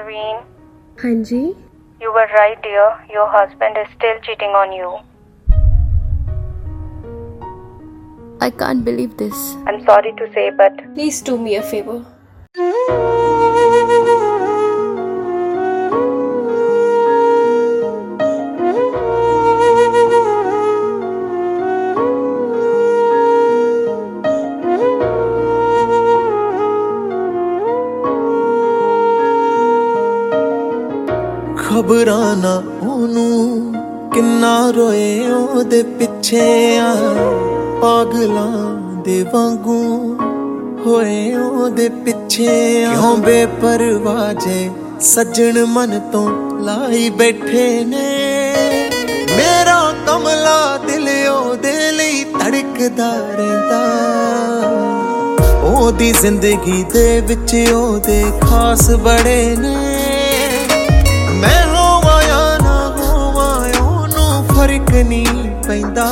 Parveen. Hanji? You were right, dear. Your husband is still cheating on you. I can't believe this. I'm sorry to say, but Please do me a favor. ਖਬਰਾਂ ਨਾ ਉਹਨੂੰ ਕਿੰਨਾ ਰੋਏ ਉਹਦੇ ਪਿੱਛੇ ਆ ਪਾਗਲਾਂ ਦੇ ਵਾਂਗੂ ਹੋਏ ਉਹਦੇ ਪਿੱਛੇ ਆ ਕਿਉਂ ਬੇਪਰਵਾਹ ਜੇ ਸੱਜਣ ਮਨ ਤੋਂ ਲਾਈ ਬੈਠੇ ਨੇ ਮੇਰਾ ਕਮਲਾ ਦਿਲ ਉਹਦੇ ਲਈ ਧੜਕਦਾ ਰਹਿੰਦਾ ਉਹਦੀ ਜ਼ਿੰਦਗੀ ਦੇ ਵਿੱਚ ਉਹਦੇ ਖਾਸ ਬੜੇ ਨੇ ਮੈਂ ਹੋਵਾਂ ਜਾਂ ਨਾ ਹੋਵਾਂ ਉਹਨੂੰ ਫਰਕ ਨਹੀਂ ਪੈਂਦਾ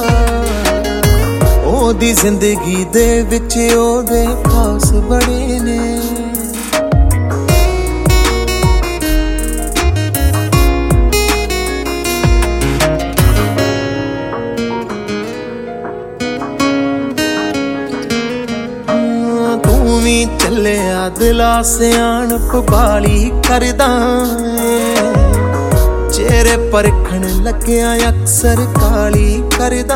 ਉਹਦੀ ਜ਼ਿੰਦਗੀ ਦੇ ਵਿੱਚ ਉਹਦੇ ਖਾਸ ਬੜੇ ਨੇ ਤੂੰ ਵੀ ਚੱਲਿਆ ਦਿਲਾ ਸਿਆਣਪ ਬਾਲੀ ਕਰਦਾ ਚਿਹਰੇ ਪਰਖਣ ਲੱਗਿਆ ਅਕਸਰ ਕਾਲੀ ਕਰਦਾ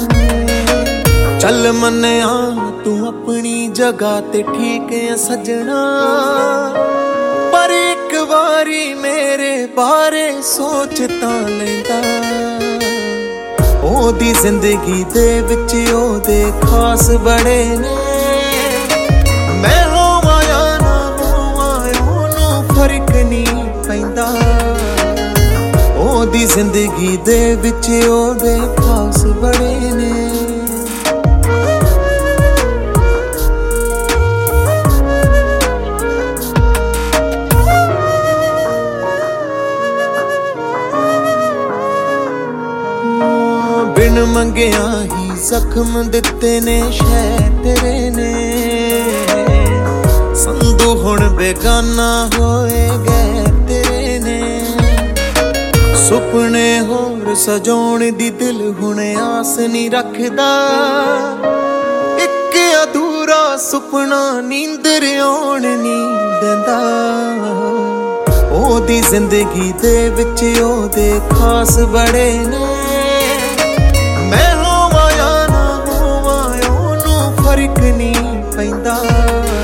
ਚੱਲ ਮੰਨਿਆ ਤੂੰ ਆਪਣੀ ਜਗ੍ਹਾ ਤੇ ਠੀਕ ਹੈ ਸੱਜਣਾ ਪਰ ਇੱਕ ਵਾਰੀ ਮੇਰੇ ਬਾਰੇ ਸੋਚ ਤਾਂ ਲੈਂਦਾ ਉਹਦੀ ਜ਼ਿੰਦਗੀ ਦੇ ਵਿੱਚ ਉਹਦੇ ਖਾਸ ਬੜੇ ਨੇ ਮੈਂ ਹੋਵਾਂ ਜਾਂ ਨਾ ਹੋਵਾਂ ਉਹਨੂੰ ਫਰਕ ਨਹੀਂ ਪੈਂਦਾ ਉਹਦੀ ਜ਼ਿੰਦਗੀ ਦੇ ਵਿੱਚ ਉਹਦੇ ਖਾਸ ਬੜੇ ਨੇ ਬਿਨ ਮੰਗਿਆ ਹੀ ਜ਼ਖਮ ਦਿੱਤੇ ਨੇ ਸ਼ਹਿ ਤੇਰੇ ਨੇ ਸੰਦੂ ਹੁਣ ਬੇਗਾਨਾ ਹੋਏ ਗਏ ਤੇਰੇ ਨੇ ਸੁਪਨੇ ਹੋਰ ਸਜਾਉਣ ਦੀ ਦਿਲ ਹੁਣ ਆਸ ਨਹੀਂ ਰੱਖਦਾ ਇੱਕ ਅਧੂਰਾ ਸੁਪਨਾ ਨੀਂਦਰ ਆਉਣ ਨਹੀਂ ਦਿੰਦਾ ਉਹਦੀ ਜ਼ਿੰਦਗੀ ਦੇ ਵਿੱਚ ਉਹਦੇ ਖਾਸ ਬੜੇ ਨੇ ਮੈਂ ਹੋਵਾਂ ਜਾਂ ਨਾ ਹੋਵਾਂ ਉਹਨੂੰ ਫਰਕ ਨਹੀਂ ਪੈਂਦਾ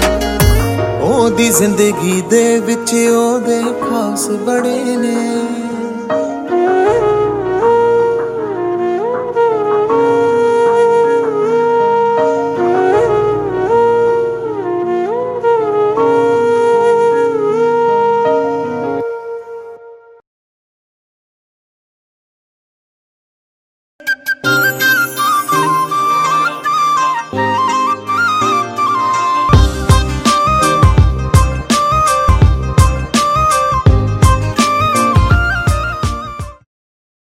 ਉਹਦੀ ਜ਼ਿੰਦਗੀ ਦੇ ਵਿੱਚ ਉਹਦੇ ਖਾਸ ਬੜੇ ਨੇ